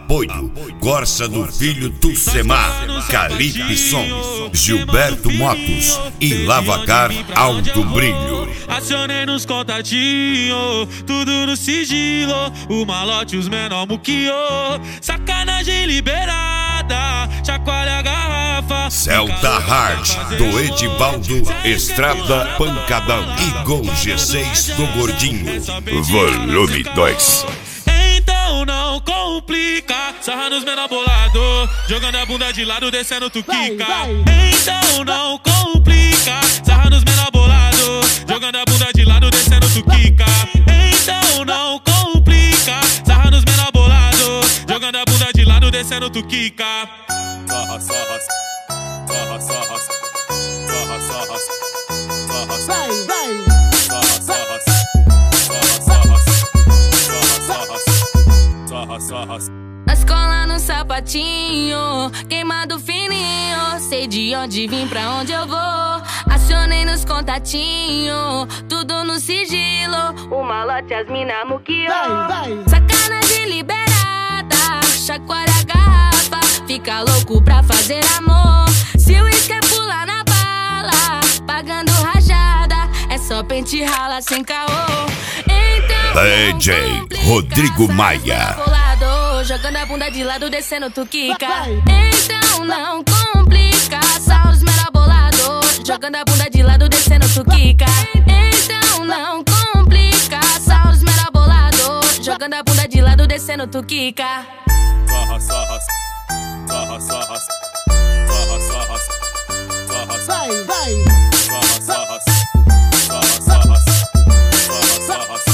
Apoio Corsa do Filho Tucemar, Calipe Som, Gilberto Motos e Lavacar Alto Brilho. Acionei nos contatinhos, tudo no sigilo. O malote, os menor muquiô. Sacanagem liberada, chacoalha a garrafa. Celta Hard, do Edivaldo, Estrada Pancadão e Gol G6 do Gordinho. Volume 2. Então não complica, sarra nos menor bolado, jogando a bunda de lado, descendo tu quica. Então não complica, sarra nos menor bolado, jogando a bunda de lado, descendo tu quica. Então não complica, sarra nos menor bolado, jogando a bunda de lado, descendo tu quica. Sarra, sarra, sarra, sarra, sarra, sarra, sarra, Vai, vai. Na escola no sapatinho, queimado fininho, sei de onde vim, pra onde eu vou. Acionei nos contatinhos, tudo no sigilo. O malote, as mina muquiô. Sacanagem liberada, chacoalha a garrafa, fica louco pra fazer amor. Se o uísque é pular na bala, pagando rajada, é só pente rala sem caô. Então DJ Rodrigo Maia, jogando a bunda de lado, descendo tu quica. Então não complica, só os menor bolado, jogando a bunda de lado, descendo tu quica. Então não complica, só os menor bolado, jogando a bunda de lado, descendo tu quica. Sarra, sarra, sarra, sarra, sarra, sarra, sarra, Vai, vai. sarra, sarra, sarra, sarra, sarra, sarra.